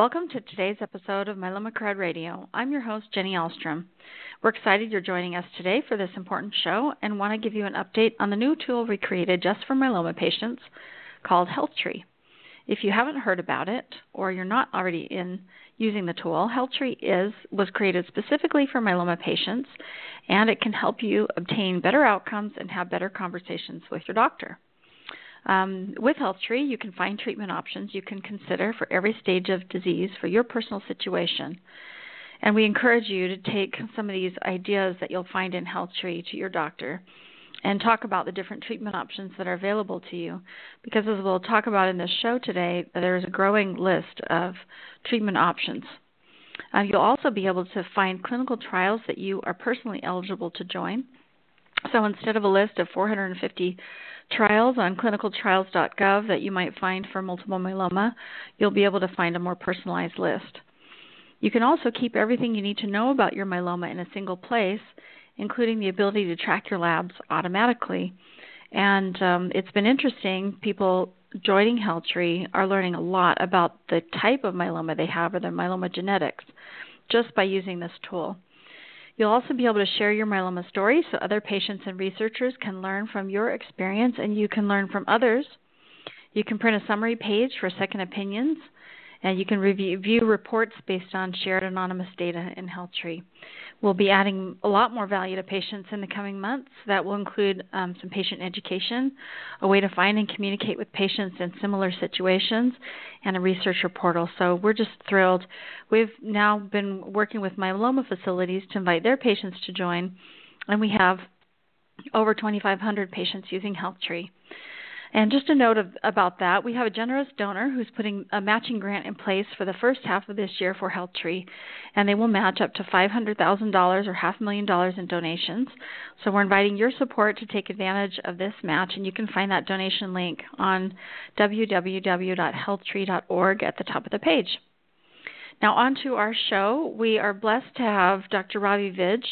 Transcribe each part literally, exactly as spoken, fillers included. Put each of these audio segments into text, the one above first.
Welcome to today's episode of Myeloma Crowd Radio. I'm your host, Jenny Ahlstrom. We're excited you're joining us today for this important show and want to give you an update on the new tool we created just for myeloma patients called HealthTree. If you haven't heard about it or you're not already in using the tool, HealthTree is was created specifically for myeloma patients, and it can help you obtain better outcomes and have better conversations with your doctor. Um, with HealthTree, you can find treatment options you can consider for every stage of disease for your personal situation. And we encourage you to take some of these ideas that you'll find in HealthTree to your doctor and talk about the different treatment options that are available to you. Because as we'll talk about in this show today, there is a growing list of treatment options. Uh, you'll also be able to find clinical trials that you are personally eligible to join. So instead of a list of four hundred fifty trials on clinical trials dot gov that you might find for multiple myeloma, you'll be able to find a more personalized list. You can also keep everything you need to know about your myeloma in a single place, including the ability to track your labs automatically. And um, it's been interesting. People joining HealthTree are learning a lot about the type of myeloma they have or their myeloma genetics just by using this tool. You'll also be able to share your myeloma story so other patients and researchers can learn from your experience and you can learn from others. You can print a summary page for second opinions, and you can review view reports based on shared anonymous data in HealthTree. We'll be adding a lot more value to patients in the coming months. That will include um, some patient education, a way to find and communicate with patients in similar situations, and a researcher portal. So we're just thrilled. We've now been working with myeloma facilities to invite their patients to join, and we have over twenty-five hundred patients using HealthTree. And just a note of, about that, we have a generous donor who's putting a matching grant in place for the first half of this year for HealthTree, and they will match up to five hundred thousand dollars or half a million dollars in donations. So we're inviting your support to take advantage of this match, and you can find that donation link on w w w dot health tree dot org at the top of the page. Now on to our show. We are blessed to have Doctor Ravi Vij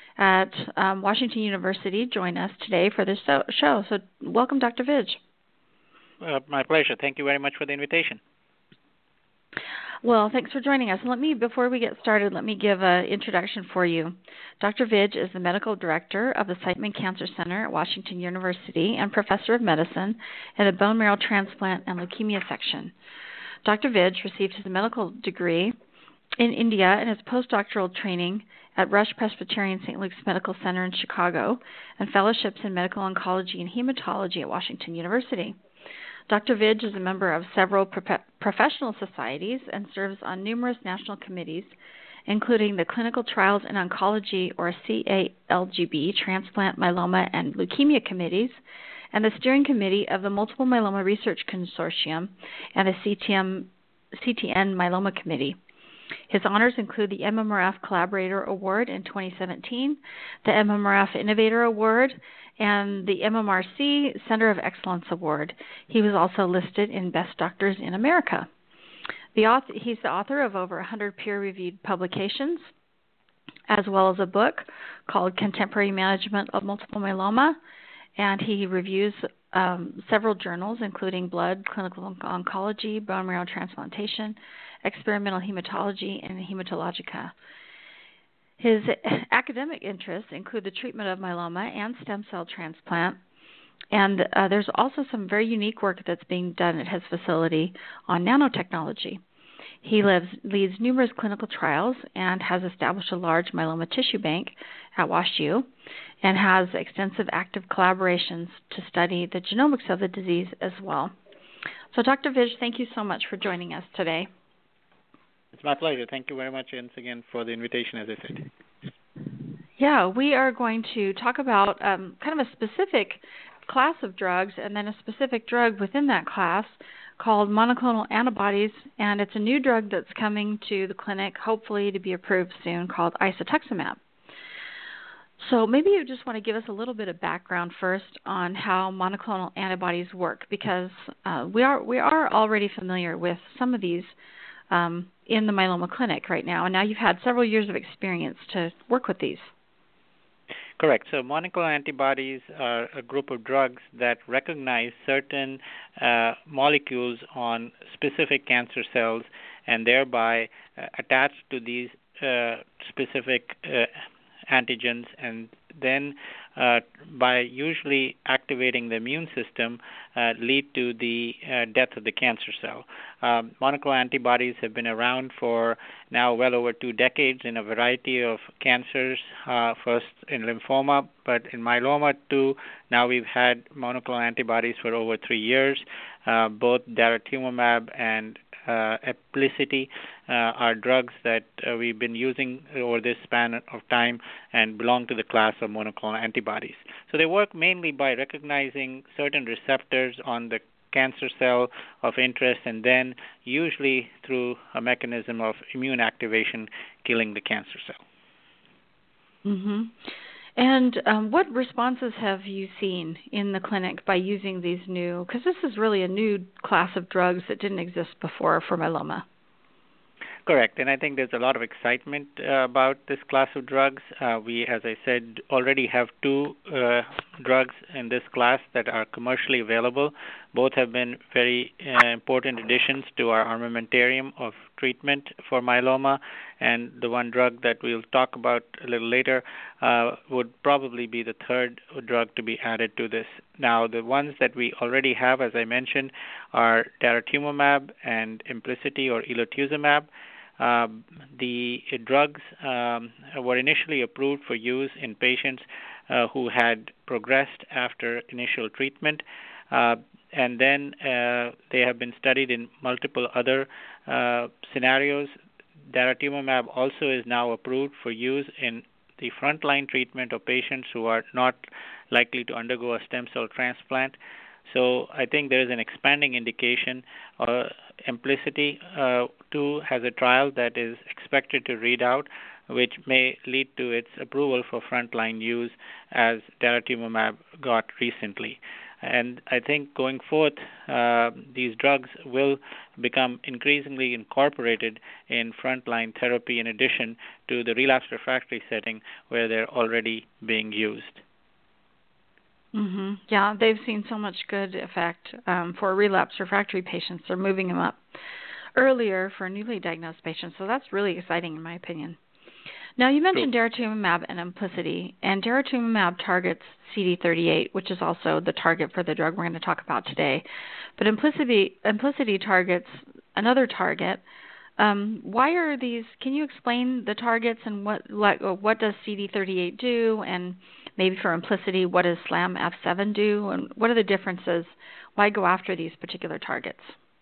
at um, Washington University join us today for this so- show. So welcome, Doctor Vij. Uh, my pleasure. Thank you very much for the invitation. Well, thanks for joining us. And let me, before we get started, let me give an introduction for you. Doctor Vij is the medical director of the Siteman Cancer Center at Washington University and professor of medicine in the bone marrow transplant and leukemia section. Doctor Vij received his medical degree in India and his postdoctoral training at Rush Presbyterian Saint Luke's Medical Center in Chicago and fellowships in medical oncology and hematology at Washington University. Doctor Vij is a member of several pro- professional societies and serves on numerous national committees, including the Clinical Trials in Oncology, or C A L G B, Transplant, Myeloma, and Leukemia Committees, and the Steering Committee of the Multiple Myeloma Research Consortium and the C T M, C T N Myeloma Committee. His honors include the M M R F Collaborator Award in twenty seventeen, the M M R F Innovator Award, and the M M R C Center of Excellence Award. He was also listed in Best Doctors in America. The author, he's the author of over one hundred peer-reviewed publications, as well as a book called Contemporary Management of Multiple Myeloma, and he reviews um, several journals, including Blood, Clinical Oncology, Bone Marrow Transplantation, Experimental Hematology, and Hematologica. His academic interests include the treatment of myeloma and stem cell transplant, and uh, there's also some very unique work that's being done at his facility on nanotechnology. He lives, leads numerous clinical trials and has established a large myeloma tissue bank at WashU and has extensive active collaborations to study the genomics of the disease as well. So Doctor Vij, thank you so much for joining us today. It's my pleasure. Thank you very much once again for the invitation, as I said. Yeah, we are going to talk about um, kind of a specific class of drugs and then a specific drug within that class called monoclonal antibodies, and it's a new drug that's coming to the clinic, hopefully to be approved soon, called isatuximab. So maybe you just want to give us a little bit of background first on how monoclonal antibodies work, because uh, we are we are already familiar with some of these um, in the myeloma clinic right now, and now you've had several years of experience to work with these. Correct. So monoclonal antibodies are a group of drugs that recognize certain uh, molecules on specific cancer cells and thereby uh, attach to these uh, specific uh, antigens, and then uh, by usually activating the immune system, uh, lead to the uh, death of the cancer cell. Um, monoclonal antibodies have been around for now well over two decades in a variety of cancers, uh, first in lymphoma, but in myeloma too. Now we've had monoclonal antibodies for over three years. Uh, both daratumumab and uh, Eplicity uh, are drugs that uh, we've been using over this span of time and belong to the class of monoclonal antibodies. So they work mainly by recognizing certain receptors on the cancer cell of interest, and then usually through a mechanism of immune activation, killing the cancer cell. Mm-hmm. And um, what responses have you seen in the clinic by using these new, because this is really a new class of drugs that didn't exist before for myeloma? Correct, and I think there's a lot of excitement uh, about this class of drugs. Uh, we, as I said, already have two uh, drugs in this class that are commercially available. Both have been very uh, important additions to our armamentarium of treatment for myeloma, and the one drug that we'll talk about a little later uh, would probably be the third drug to be added to this. Now, the ones that we already have, as I mentioned, are daratumumab and Eplicity or elotuzumab. Uh, the uh, drugs um, were initially approved for use in patients uh, who had progressed after initial treatment, uh, and then uh, they have been studied in multiple other uh, scenarios. Daratumumab also is now approved for use in the frontline treatment of patients who are not likely to undergo a stem cell transplant. So I think there is an expanding indication. Uh, Eplicity uh, too has a trial that is expected to read out, which may lead to its approval for frontline use, as daratumumab got recently. And I think going forth, uh, these drugs will become increasingly incorporated in frontline therapy in addition to the relapsed refractory setting where they're already being used. Mm-hmm. Yeah, they've seen so much good effect um, for relapse refractory patients. They're moving them up earlier for newly diagnosed patients, so that's really exciting in my opinion. Now, you mentioned True. daratumumab and Eplicity, and daratumumab targets C D thirty-eight, which is also the target for the drug we're going to talk about today. But Eplicity, Eplicity targets another target. Um, why are these? Can you explain the targets and what what, what does C D thirty-eight do, and maybe for Eplicity, what does SLAM F seven do, and what are the differences? Why go after these particular targets?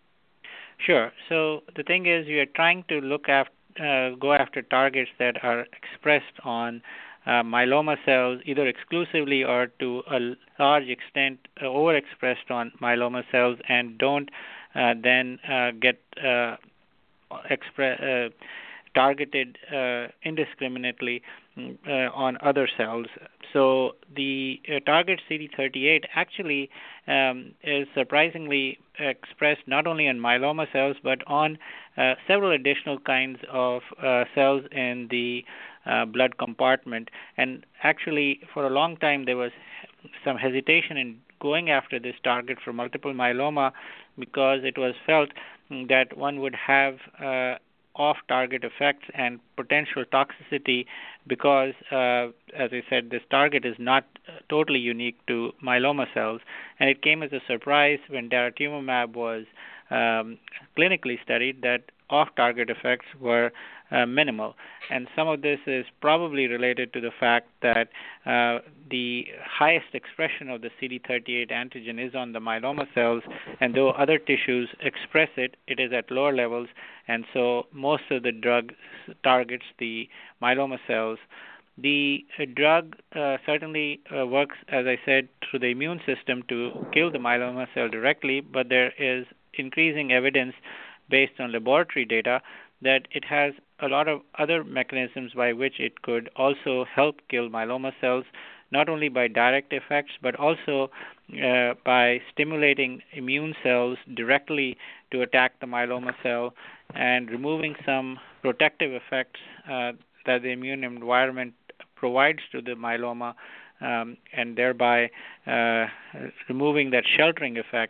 Sure. So the thing is, we are trying to look after, uh, go after targets that are expressed on uh, myeloma cells, either exclusively or to a large extent uh, overexpressed on myeloma cells, and don't uh, then uh, get uh, expre- uh, targeted uh, indiscriminately uh, on other cells. So the uh, target C D thirty-eight actually um, is surprisingly expressed not only on myeloma cells but on uh, several additional kinds of uh, cells in the uh, blood compartment. And actually, for a long time, there was some hesitation in going after this target for multiple myeloma because it was felt that one would have uh, off-target effects and potential toxicity because, uh, as I said, this target is not uh, totally unique to myeloma cells. And it came as a surprise when daratumumab was um, clinically studied that off-target effects were uh, minimal. And some of this is probably related to the fact that uh, the highest expression of the C D thirty-eight antigen is on the myeloma cells, and though other tissues express it, it is at lower levels, and so most of the drug targets the myeloma cells. The uh, drug uh, certainly uh, works, as I said, through the immune system to kill the myeloma cell directly, but there is increasing evidence based on laboratory data that it has a lot of other mechanisms by which it could also help kill myeloma cells, not only by direct effects, but also uh, by stimulating immune cells directly to attack the myeloma cell and removing some protective effects uh, that the immune environment provides to the myeloma, um, and thereby uh, removing that sheltering effect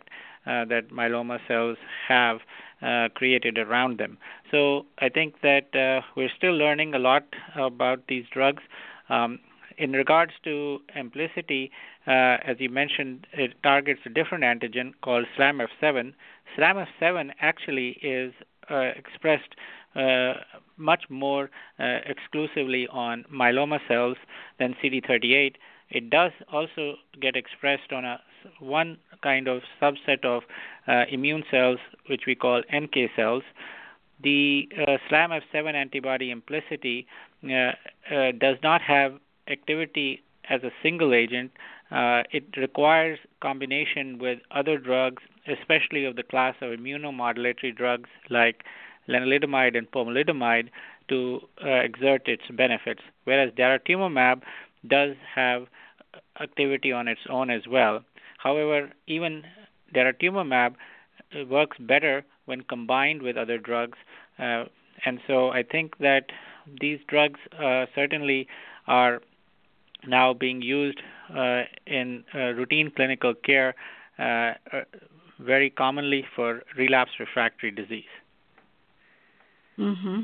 uh, that myeloma cells have uh, created around them. So I think that uh, we're still learning a lot about these drugs. Um, in regards to Amplicity, uh, as you mentioned, it targets a different antigen called S L A M F seven. S L A M F seven actually is uh, expressed uh, much more uh, exclusively on myeloma cells than C D thirty-eight. It does also get expressed on a one kind of subset of uh, immune cells, which we call N K cells. The uh, S L A M F seven antibody Amplicity uh, uh, does not have activity as a single agent. Uh, it requires combination with other drugs, especially of the class of immunomodulatory drugs like lenalidomide and pomalidomide, to uh, exert its benefits, whereas daratumumab does have activity on its own as well. However, even daratumumab works better when combined with other drugs, uh, and so I think that these drugs uh, certainly are now being used uh, in uh, routine clinical care uh, uh, very commonly for relapsed refractory disease. Mm-hmm.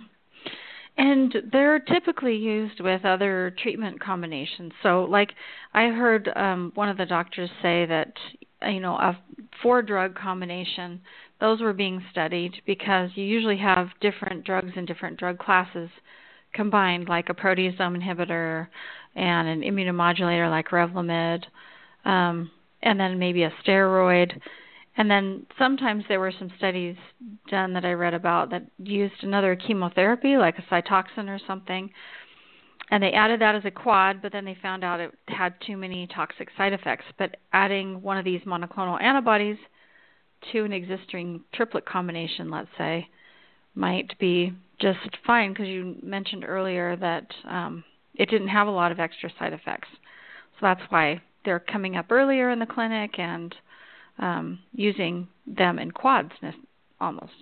And they're typically used with other treatment combinations. So, like I heard um, one of the doctors say that, you know, a four-drug combination, those were being studied because you usually have different drugs and different drug classes combined, like a proteasome inhibitor and an immunomodulator like Revlimid, um, and then maybe a steroid. And then sometimes there were some studies done that I read about that used another chemotherapy, like a Cytoxan or something, and they added that as a quad, but then they found out it had too many toxic side effects. But adding one of these monoclonal antibodies to an existing triplet combination, let's say, might be just fine, because you mentioned earlier that um, it didn't have a lot of extra side effects. So that's why they're coming up earlier in the clinic and um, using them in quads almost.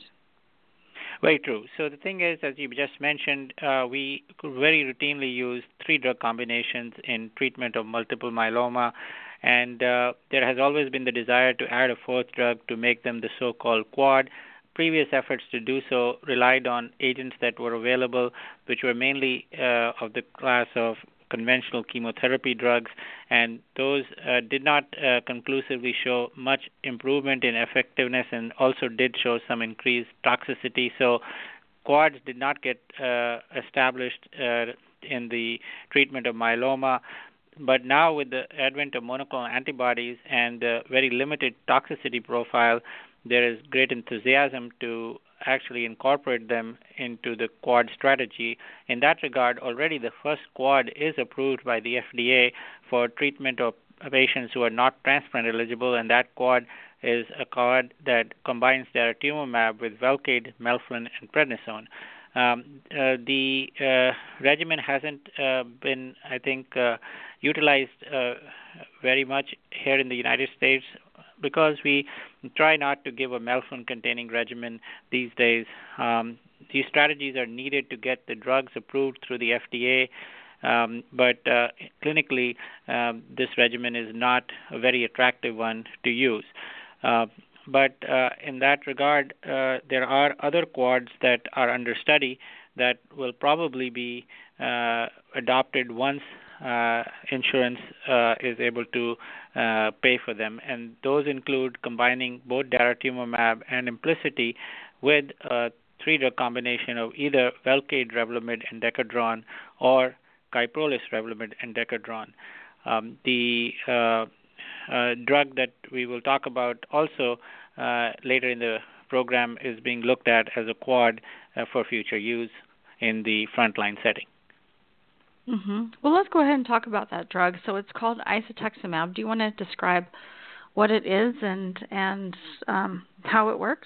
Very true. So the thing is, as you just mentioned, uh, we very routinely use three-drug combinations in treatment of multiple myeloma, and uh, there has always been the desire to add a fourth drug to make them the so-called quad. Previous efforts to do so relied on agents that were available, which were mainly uh, of the class of conventional chemotherapy drugs, and those uh, did not uh, conclusively show much improvement in effectiveness and also did show some increased toxicity. So quads did not get uh, established uh, in the treatment of myeloma. But now with the advent of monoclonal antibodies and the very limited toxicity profile, there is great enthusiasm to actually incorporate them into the quad strategy. In that regard, already the first quad is approved by the F D A for treatment of patients who are not transplant eligible, and that quad is a quad that combines daratumumab with Velcade, Melphalan, and prednisone. Um, uh, the uh, regimen hasn't uh, been, I think, uh, utilized uh, very much here in the United States, because we try not to give a Melphalan-containing regimen these days. Um, these strategies are needed to get the drugs approved through the F D A, um, but uh, clinically, um, this regimen is not a very attractive one to use. Uh, but uh, in that regard, uh, there are other quads that are under study that will probably be uh, adopted once Uh, insurance uh, is able to uh, pay for them, and those include combining both daratumumab and Amplicity with a three-drug combination of either Velcade, Revlimid, and Decadron, or Kyprolis, Revlimid, and Decadron. Um, the uh, uh, drug that we will talk about also uh, later in the program is being looked at as a quad uh, for future use in the frontline setting. Mm-hmm. Well, let's go ahead and talk about that drug. So it's called isatuximab. Do you want to describe what it is and and um, how it works?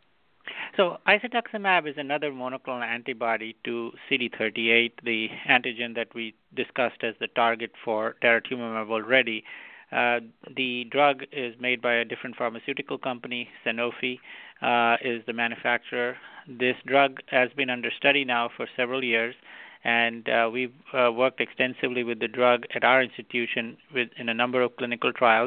So isatuximab is another monoclonal antibody to C D thirty-eight, the antigen that we discussed as the target for daratumumab already. Uh, the drug is made by a different pharmaceutical company. Sanofi uh, is the manufacturer. This drug has been under study now for several years, and uh, we've uh, worked extensively with the drug at our institution with, in a number of clinical trials.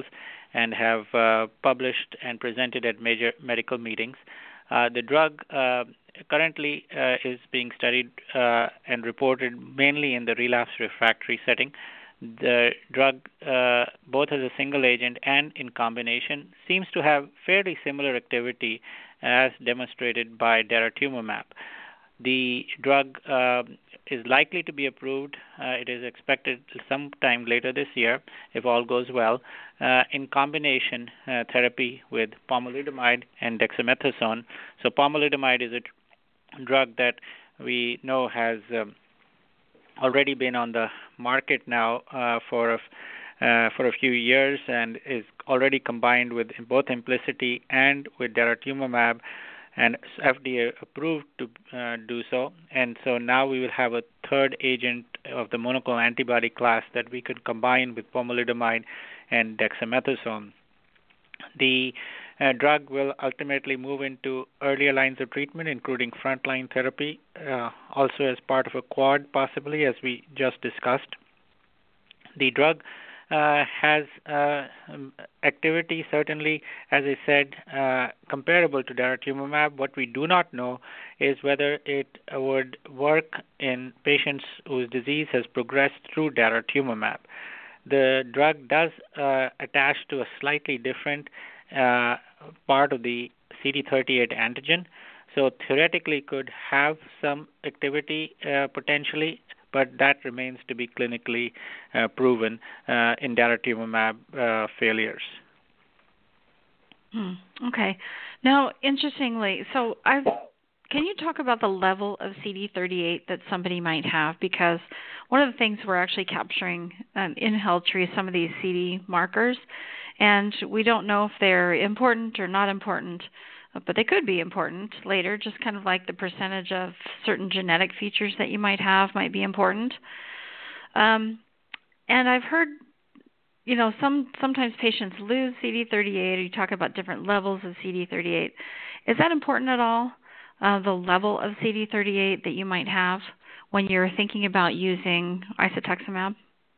and have uh, published and presented at major medical meetings. Uh, the drug uh, currently uh, is being studied uh, and reported mainly in the relapse refractory setting. The drug, uh, both as a single agent and in combination, seems to have fairly similar activity as demonstrated by daratumumab. The drug uh, is likely to be approved. Uh, it is expected sometime later this year, if all goes well, uh, in combination uh, therapy with pomalidomide and dexamethasone. So pomalidomide is a tr- drug that we know has um, already been on the market now uh, for a uh, for a few years and is already combined with both Implicity and with daratumumab, and F D A approved to uh, do so. And so now we will have a third agent of the monoclonal antibody class that we could combine with pomalidomide and dexamethasone. The uh, drug will ultimately move into earlier lines of treatment, including frontline therapy, uh, also as part of a quad, possibly, as we just discussed. The drug uh, has uh, activity, certainly, as I said, uh, comparable to daratumumab. What we do not know is whether it would work in patients whose disease has progressed through daratumumab. The drug does uh, attach to a slightly different uh, part of the C D thirty-eight antigen, so theoretically could have some activity uh, potentially, but that remains to be clinically uh, proven uh, in daratumumab uh, failures. Hmm. Okay. Now, interestingly, so I've can you talk about the level of C D thirty-eight that somebody might have? Because one of the things we're actually capturing um, in Heltri is some of these C D markers, and we don't know if they're important or not important, but they could be important later, just kind of like the percentage of certain genetic features that you might have might be important. Um, and I've heard, you know, some sometimes patients lose C D thirty-eight, or you talk about different levels of C D thirty-eight. Is that important at all? Uh, the level of C D thirty-eight that you might have when you're thinking about using isatuximab?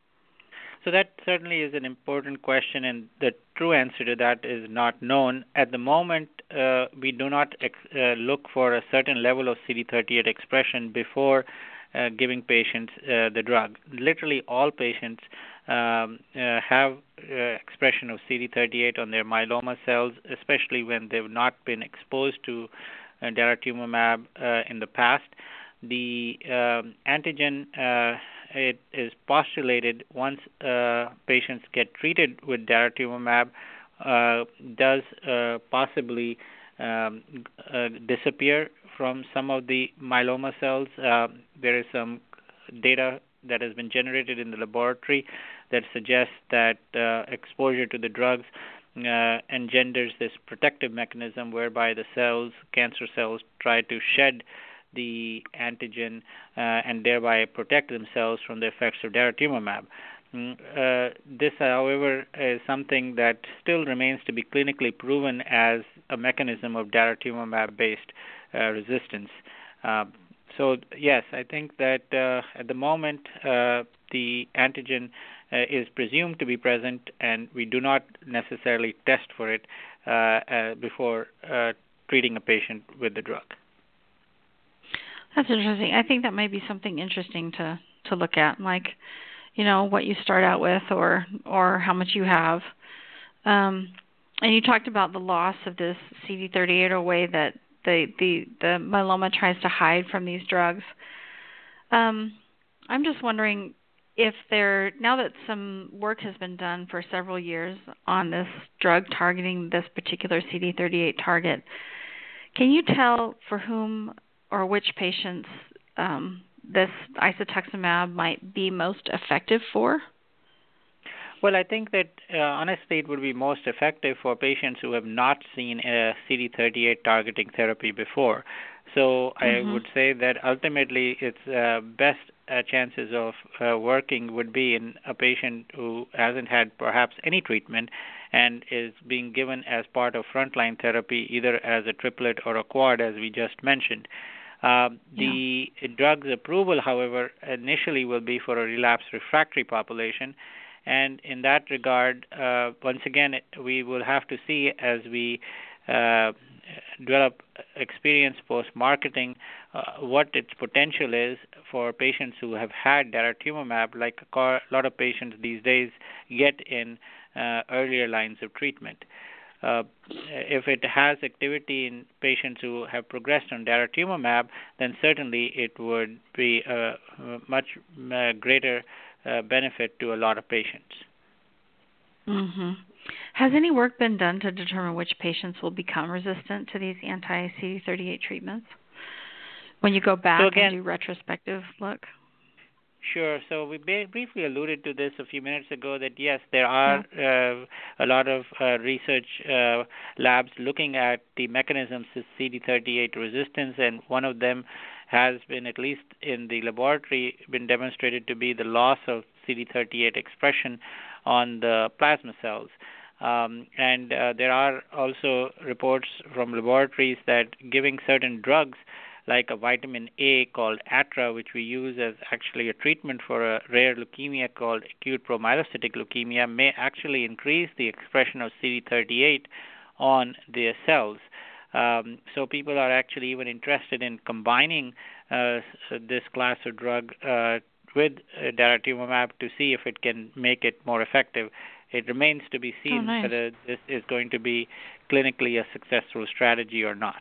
So that certainly is an important question, and the true answer to that is not known. At the moment, uh, we do not ex- uh, look for a certain level of C D thirty-eight expression before uh, giving patients uh, the drug. Literally all patients um, uh, have uh, expression of C D thirty-eight on their myeloma cells, especially when they've not been exposed to uh, daratumumab uh, in the past. The um, antigen, uh, it is postulated once uh, patients get treated with daratumumab, uh, does uh, possibly um, uh, disappear from some of the myeloma cells. Uh, there is some data that has been generated in the laboratory that suggests that uh, exposure to the drugs uh, engenders this protective mechanism whereby the cells, cancer cells, try to shed the antigen uh, and thereby protect themselves from the effects of daratumumab. Mm, uh, this, however, is something that still remains to be clinically proven as a mechanism of daratumumab-based uh, resistance. Uh, so, yes, I think that uh, at the moment uh, the antigen uh, is presumed to be present, and we do not necessarily test for it uh, uh, before uh, treating a patient with the drug. That's interesting. I think that might be something interesting to, to look at, like, you know, what you start out with or or how much you have. Um, and you talked about the loss of this C D thirty-eight, or way that the, the, the myeloma tries to hide from these drugs. Um, I'm just wondering if there, now that some work has been done for several years on this drug targeting this particular C D thirty-eight target, can you tell for whom or which patients um, this isatuximab might be most effective for? Well, I think that uh, honestly it would be most effective for patients who have not seen a C D thirty-eight targeting therapy before. So mm-hmm. I would say that ultimately its uh, best uh, chances of uh, working would be in a patient who hasn't had perhaps any treatment and is being given as part of frontline therapy, either as a triplet or a quad, as we just mentioned. Uh, the yeah. drug's approval, however, initially will be for a relapse refractory population, And in that regard, uh, once again, we will have to see as we uh, develop experience post-marketing uh, what its potential is for patients who have had daratumumab, like a lot of patients these days get in uh, earlier lines of treatment. Uh, if it has activity in patients who have progressed on daratumumab, then certainly it would be a, a much uh, greater uh, benefit to a lot of patients. Mm-hmm. Has any work been done to determine which patients will become resistant to these anti-C D thirty-eight treatments? When you go back so again, and do retrospective look? Sure. So we briefly alluded to this a few minutes ago that yes, there are yeah. uh, a lot of uh, research uh, labs looking at the mechanisms of C D thirty-eight resistance, and one of them has been, at least in the laboratory, been demonstrated to be the loss of C D thirty-eight expression on the plasma cells. Um, and uh, there are also reports from laboratories that giving certain drugs like a vitamin A called Atra, which we use as actually a treatment for a rare leukemia called acute promyelocytic leukemia, may actually increase the expression of C D thirty-eight on their cells. Um, so people are actually even interested in combining uh, this class of drug uh, with uh, daratumumab to see if it can make it more effective. It remains to be seen oh, nice. whether this is going to be clinically a successful strategy or not.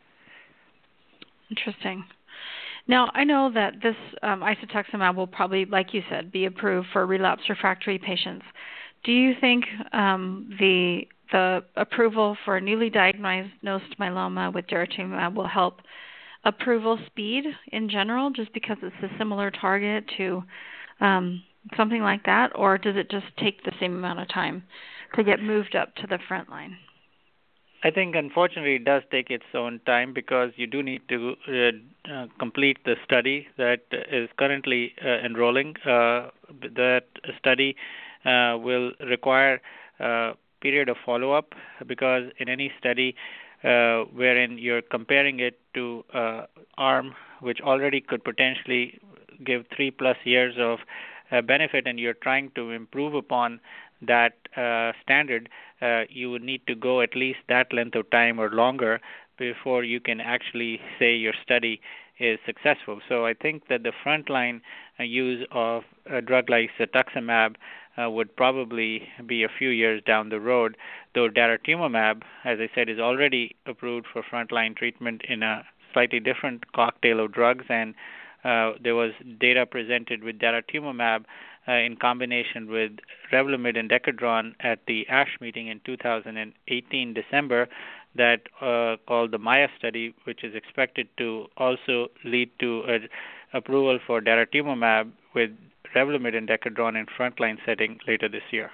Interesting. Now, I know that this um, isatuximab will probably, like you said, be approved for relapsed refractory patients. Do you think um, the the approval for newly diagnosed myeloma with daratumumab will help approval speed in general, just because it's a similar target to um, something like that, or does it just take the same amount of time to get moved up to the front line? I think, unfortunately, it does take its own time because you do need to uh, uh, complete the study that is currently uh, enrolling. Uh, that study uh, will require a period of follow-up because in any study uh, wherein you're comparing it to uh, arm which already could potentially give three plus years of uh, benefit, and you're trying to improve upon that uh, standard, uh, you would need to go at least that length of time or longer before you can actually say your study is successful. So I think that the frontline uh, use of a drug like cetuximab uh, would probably be a few years down the road, though daratumumab, as I said, is already approved for frontline treatment in a slightly different cocktail of drugs, and uh, there was data presented with daratumumab Uh, in combination with Revlimid and Decadron at the ASH meeting in two thousand eighteen December that uh, called the Maya study, which is expected to also lead to an approval for daratumumab with Revlimid and Decadron in frontline setting later this year.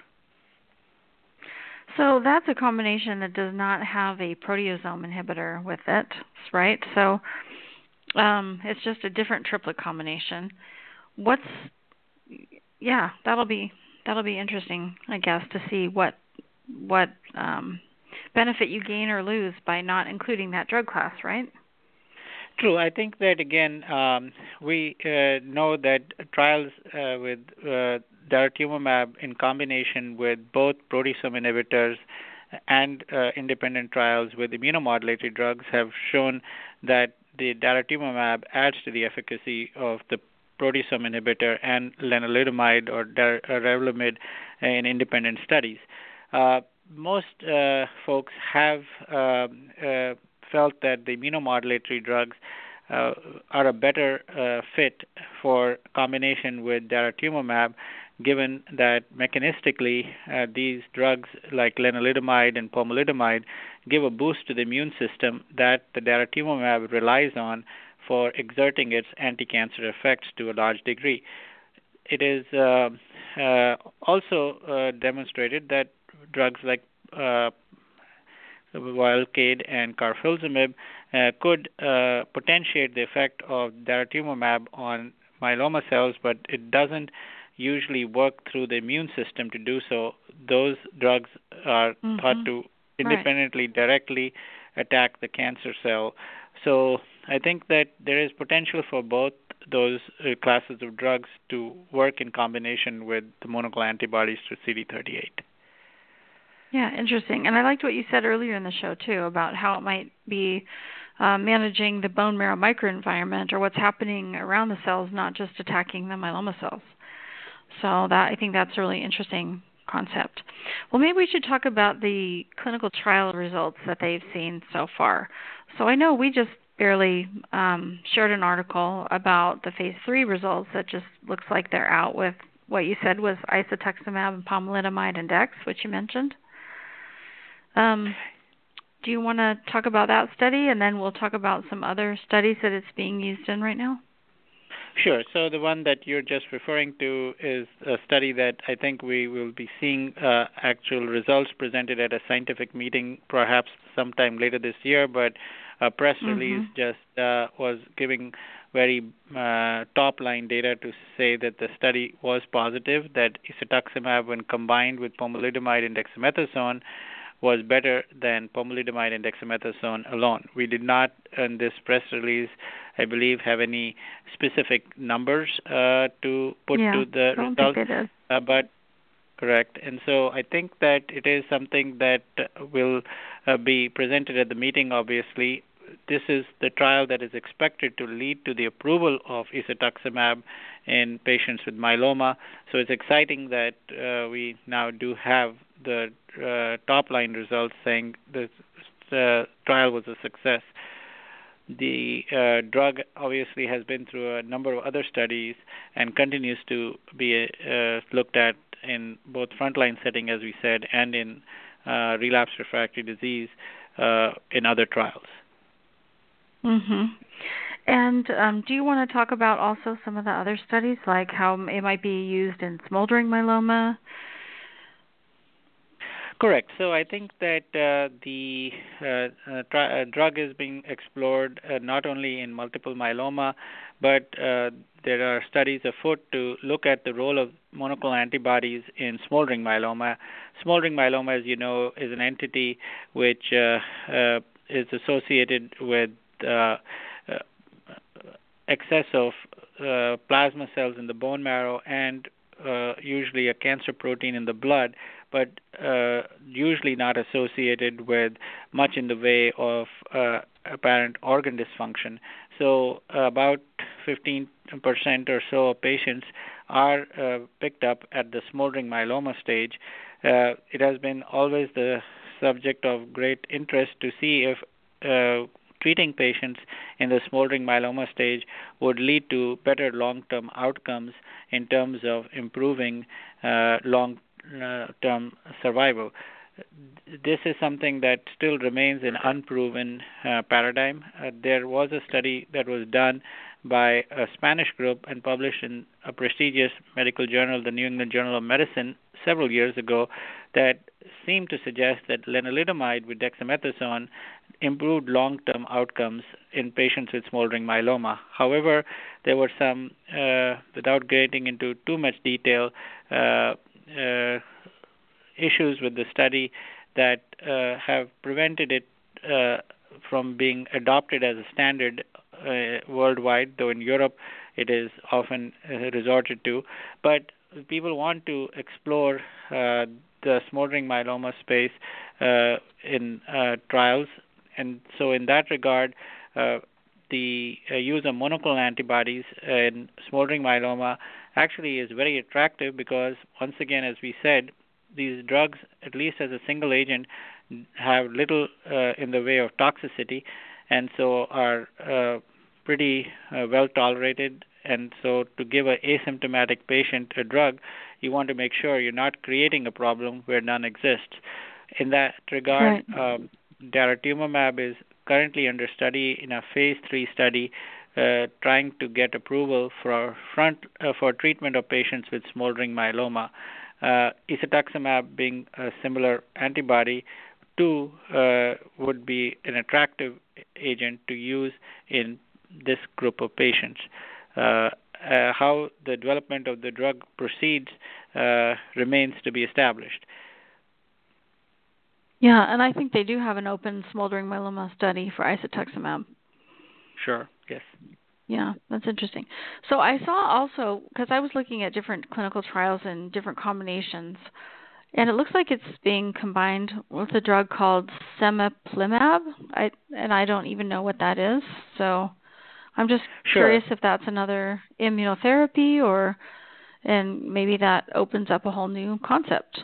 So that's a combination that does not have a proteasome inhibitor with it, right? So um, it's just a different triplet combination. What's Yeah, that'll be that'll be interesting, I guess, to see what what um, benefit you gain or lose by not including that drug class, right? True. I think that again, um, we uh, know that trials uh, with uh, daratumumab in combination with both proteasome inhibitors and uh, independent trials with immunomodulatory drugs have shown that the daratumumab adds to the efficacy of the proteasome inhibitor and lenalidomide or Revlimid in independent studies. Uh, most uh, folks have uh, uh, felt that the immunomodulatory drugs uh, are a better uh, fit for combination with daratumumab, given that mechanistically uh, these drugs like lenalidomide and pomalidomide give a boost to the immune system that the daratumumab relies on for exerting its anti-cancer effects to a large degree. It is uh, uh, also uh, demonstrated that drugs like uh, Velcade and carfilzomib uh, could uh, potentiate the effect of daratumumab on myeloma cells, but it doesn't usually work through the immune system to do so. Those drugs are mm-hmm. thought to independently, right. directly attack the cancer cell. So I think that there is potential for both those uh, classes of drugs to work in combination with the monoclonal antibodies to C D thirty-eight. Yeah, interesting. And I liked what you said earlier in the show, too, about how it might be uh, managing the bone marrow microenvironment or what's happening around the cells, not just attacking the myeloma cells. So that I think that's a really interesting concept. Well, maybe we should talk about the clinical trial results that they've seen so far. So I know we just barely um, shared an article about the phase three results that just looks like they're out with what you said was isatuximab and pomalidomide and dex, which you mentioned. Um, do you want to talk about that study, and then we'll talk about some other studies that it's being used in right now? Sure. So the one that you're just referring to is a study that I think we will be seeing uh, actual results presented at a scientific meeting perhaps sometime later this year, but a press release mm-hmm. just uh, was giving very uh, top-line data to say that the study was positive, that isatuximab, when combined with pomalidomide and dexamethasone, was better than pomalidomide and dexamethasone alone. We did not, in this press release, I believe, have any specific numbers uh, to put yeah, to the I don't results. think they did. Uh, but correct. And so I think that it is something that will uh, be presented at the meeting, obviously. This is the trial that is expected to lead to the approval of isatuximab in patients with myeloma. So it's exciting that uh, we now do have the uh, top-line results saying the uh, trial was a success. The uh, drug obviously has been through a number of other studies and continues to be uh, looked at in both frontline setting, as we said, and in uh, relapse refractory disease uh, in other trials. Mm-hmm. And um, do you want to talk about also some of the other studies, like how it might be used in smoldering myeloma? Correct. So I think that uh, the uh, uh, tri- uh, drug is being explored uh, not only in multiple myeloma, but uh, there are studies afoot to look at the role of monoclonal antibodies in smoldering myeloma. Smoldering myeloma, as you know, is an entity which uh, uh, is associated with uh, uh, excess of uh, plasma cells in the bone marrow and uh, usually a cancer protein in the blood, but uh, usually not associated with much in the way of uh, apparent organ dysfunction. So uh, about fifteen percent or so of patients are uh, picked up at the smoldering myeloma stage. Uh, it has been always the subject of great interest to see if uh, treating patients in the smoldering myeloma stage would lead to better long-term outcomes in terms of improving uh, long-term survival. This is something that still remains an unproven uh, paradigm. Uh, there was a study that was done by a Spanish group and published in a prestigious medical journal, the New England Journal of Medicine, several years ago, that seemed to suggest that lenalidomide with dexamethasone improved long-term outcomes in patients with smoldering myeloma. However, there were some, uh, without getting into too much detail, uh, uh, issues with the study that uh, have prevented it uh, from being adopted as a standard uh, worldwide, though in Europe it is often uh, resorted to. But people want to explore uh, the smoldering myeloma space uh, in uh, trials, and so in that regard, uh, the uh, use of monoclonal antibodies in smoldering myeloma actually is very attractive because, once again, as we said, these drugs, at least as a single agent, have little uh, in the way of toxicity, and so are uh, pretty uh, well tolerated. And so to give an asymptomatic patient a drug, you want to make sure you're not creating a problem where none exists. In that regard, right. um, daratumumab is currently under study in a phase three study uh, trying to get approval for front uh, for treatment of patients with smoldering myeloma. Uh, isatuximab, being a similar antibody, too, uh, would be an attractive agent to use in this group of patients. Uh, uh, how the development of the drug proceeds uh, remains to be established. Yeah, and I think they do have an open smoldering myeloma study for isatuximab. Sure, yes. Yeah, that's interesting. So I saw also, because I was looking at different clinical trials and different combinations, and it looks like it's being combined with a drug called semiplimab. I and I don't even know what that is. So I'm just Sure. curious if that's another immunotherapy, or and maybe that opens up a whole new concept.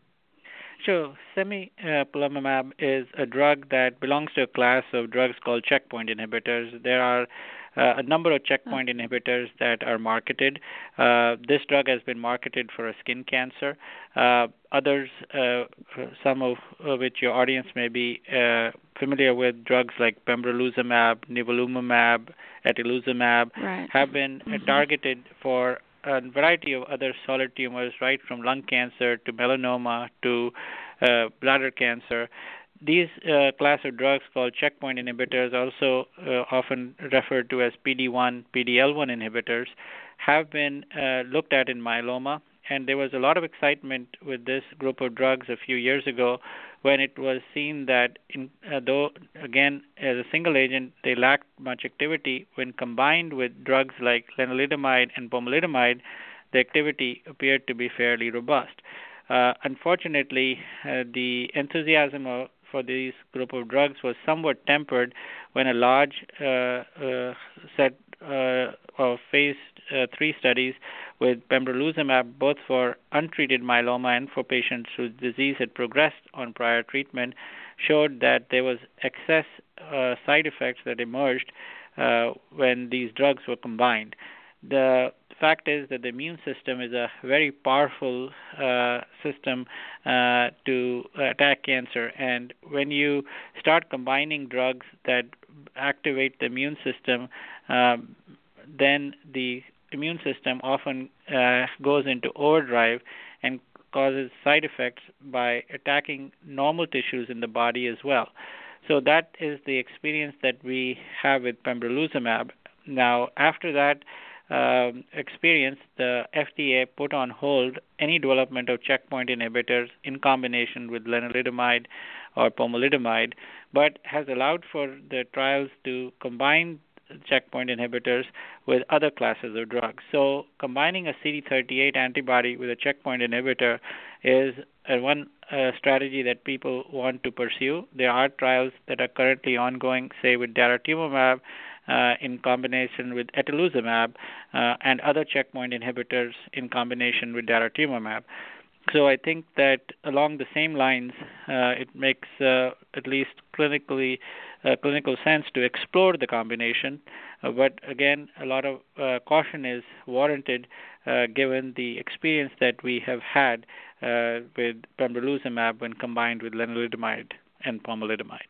So, semi-belimumab is a drug that belongs to a class of drugs called checkpoint inhibitors. There are uh, a number of Oh. checkpoint inhibitors that are marketed. Uh, this drug has been marketed for a skin cancer. Uh, others, uh, some of which your audience may be uh, familiar with, drugs like pembrolizumab, nivolumab, etolizumab, Right. have been uh, Mhm. targeted for a variety of other solid tumors, right from lung cancer to melanoma to uh, bladder cancer. These uh, class of drugs called checkpoint inhibitors, also uh, often referred to as P D one, P D L one inhibitors, have been uh, looked at in myeloma. And there was a lot of excitement with this group of drugs a few years ago when it was seen that, in, uh, though, again, as a single agent, they lacked much activity, when combined with drugs like lenalidomide and pomalidomide, the activity appeared to be fairly robust. Uh, unfortunately, uh, the enthusiasm of, for these group of drugs was somewhat tempered when a large uh, uh, set uh, of phase uh, three studies with pembrolizumab, both for untreated myeloma and for patients whose disease had progressed on prior treatment, showed that there was excess uh, side effects that emerged uh, when these drugs were combined. The fact is that the immune system is a very powerful uh, system uh, to attack cancer, and when you start combining drugs that activate the immune system, um, then the immune system often uh, goes into overdrive and causes side effects by attacking normal tissues in the body as well. So that is the experience that we have with pembrolizumab. Now, after that um, experience, the F D A put on hold any development of checkpoint inhibitors in combination with lenalidomide or pomalidomide, but has allowed for the trials to combine checkpoint inhibitors with other classes of drugs. So combining a C D thirty-eight antibody with a checkpoint inhibitor is a one uh, strategy that people want to pursue. There are trials that are currently ongoing, say with daratumumab uh, in combination with etolizumab uh, and other checkpoint inhibitors in combination with daratumumab. So I think that along the same lines, uh, it makes uh, at least clinically uh, clinical sense to explore the combination. Uh, but again, a lot of uh, caution is warranted uh, given the experience that we have had uh, with pembrolizumab when combined with lenalidomide and pomalidomide.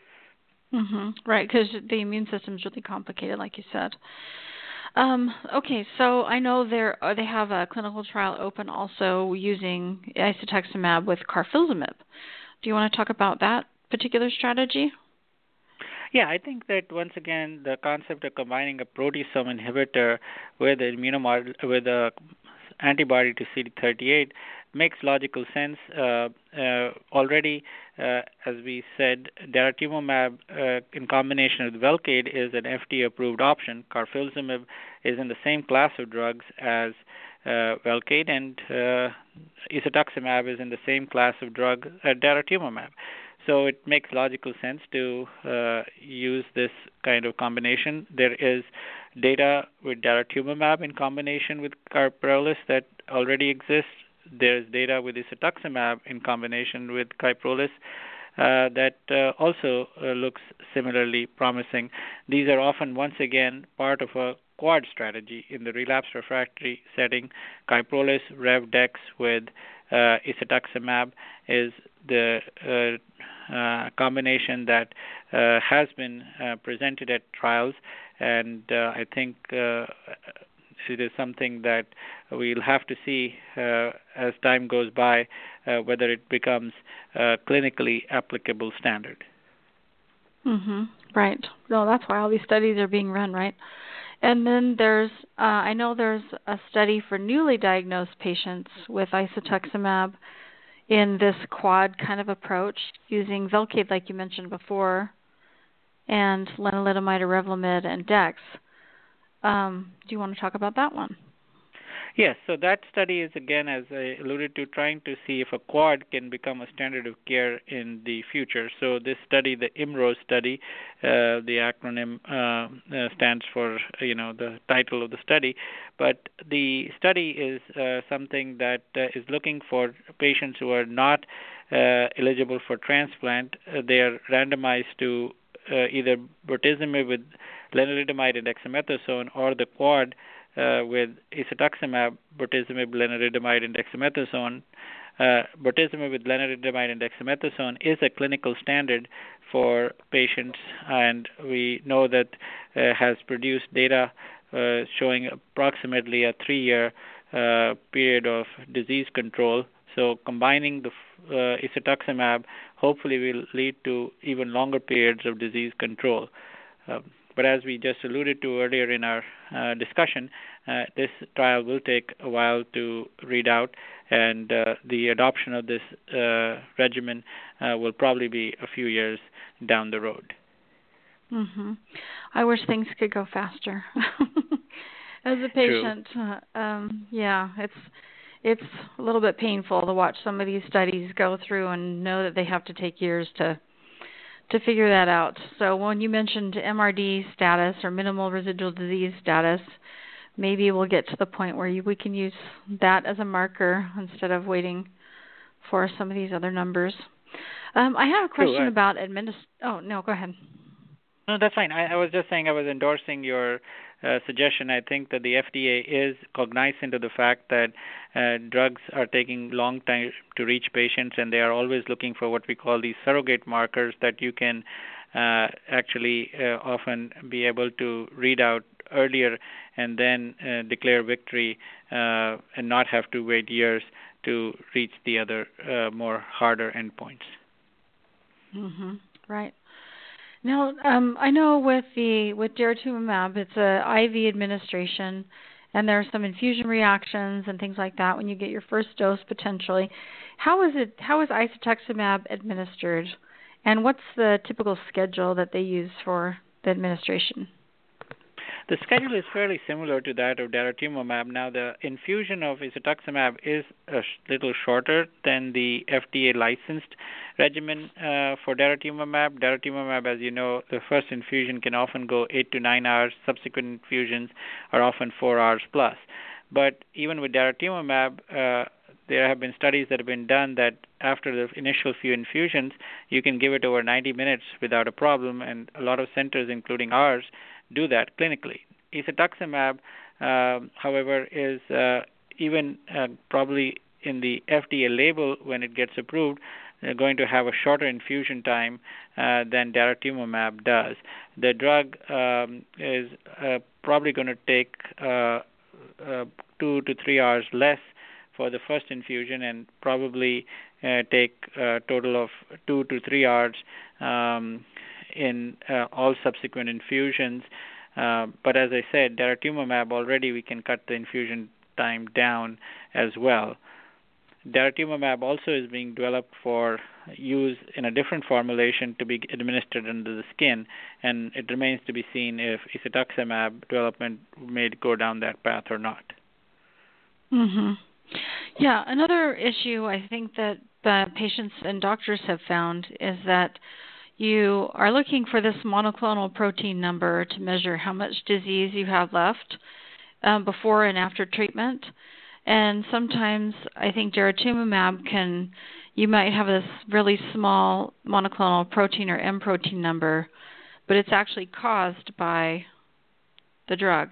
Mhm. Right, because the immune system is really complicated, like you said. Um, okay, so I know there uh, they have a clinical trial open also using isatuximab with carfilzomib. Do you want to talk about that particular strategy? Yeah, I think that once again the concept of combining a proteasome inhibitor with an immunomod with a antibody to C D thirty-eight makes logical sense. Uh, uh, already, uh, as we said, daratumumab uh, in combination with Velcade is an F D A-approved option. Carfilzomib is in the same class of drugs as uh, Velcade, and uh, isatuximab is in the same class of drug as daratumumab. So it makes logical sense to uh, use this kind of combination. There is data with daratumumab in combination with carpralis that already exists. There is data with isatuximab in combination with Kyprolis uh, that uh, also uh, looks similarly promising. These are often, once again, part of a quad strategy in the relapsed refractory setting. Kyprolis, Rev-Dex with uh, isatuximab is the uh, uh, combination that uh, has been uh, presented at trials, and uh, I think uh, it is something that we'll have to see uh, as time goes by uh, whether it becomes a clinically applicable standard. Mhm. Right. No, that's why all these studies are being run, right? And then there's, uh, I know there's a study for newly diagnosed patients with isatuximab in this quad kind of approach using Velcade, like you mentioned before, and lenalidomide or Revlimid and Dex. Um, do you want to talk about that one? Yes, so that study is, again, as I alluded to, trying to see if a quad can become a standard of care in the future. So this study, the I M R O S study, uh, the acronym uh, uh, stands for, you know, the title of the study, but the study is uh, something that uh, is looking for patients who are not uh, eligible for transplant. Uh, they are randomized to uh, either bortezomib with lenalidomide and dexamethasone or the quad uh, with isatuximab, bortezomib, lenalidomide, and dexamethasone. Uh, bortezomib with lenalidomide and dexamethasone is a clinical standard for patients, and we know that uh, has produced data uh, showing approximately a three-year uh, period of disease control. So combining the uh, isatuximab hopefully will lead to even longer periods of disease control. Um, But as we just alluded to earlier in our uh, discussion, uh, this trial will take a while to read out, and uh, the adoption of this uh, regimen uh, will probably be a few years down the road. Mm-hmm. I wish things could go faster. As a patient, uh, um, yeah, it's it's a little bit painful to watch some of these studies go through and know that they have to take years to to figure that out. So when you mentioned M R D status or minimal residual disease status, maybe we'll get to the point where you, we can use that as a marker instead of waiting for some of these other numbers. Um, I have a question True, uh, about administ- Oh, no, go ahead. No, that's fine. I, I was just saying I was endorsing your uh, suggestion. I think that the F D A is cognizant of the fact that uh, drugs are taking long time to reach patients, and they are always looking for what we call these surrogate markers that you can uh, actually uh, often be able to read out earlier and then uh, declare victory uh, and not have to wait years to reach the other uh, more harder endpoints. Mm-hmm. Right. Now, um, I know with the with daratumumab, it's a I V administration, and there are some infusion reactions and things like that when you get your first dose potentially. How is it? How is isatuximab administered, and what's the typical schedule that they use for the administration? The schedule is fairly similar to that of daratumumab. Now, the infusion of isatuximab is a little shorter than the F D A licensed regimen uh, for daratumumab. Daratumumab, as you know, the first infusion can often go eight to nine hours. Subsequent infusions are often four hours plus. But even with daratumumab, uh, there have been studies that have been done that after the initial few infusions, you can give it over ninety minutes without a problem, and a lot of centers, including ours, do that clinically. Isatuximab, uh, however, is uh, even uh, probably in the F D A label when it gets approved, uh, going to have a shorter infusion time uh, than daratumumab does. The drug um, is uh, probably going to take uh, uh, two to three hours less for the first infusion, and probably uh, take a total of two to three hours um, in uh, all subsequent infusions. Uh, but as I said, daratumumab already we can cut the infusion time down as well. Daratumumab also is being developed for use in a different formulation to be administered under the skin, and it remains to be seen if isatuximab development may go down that path or not. Mm-hmm. Yeah, another issue I think that the patients and doctors have found is that you are looking for this monoclonal protein number to measure how much disease you have left um, before and after treatment. And sometimes I think daratumumab can, you might have this really small monoclonal protein or M protein number, but it's actually caused by the drug.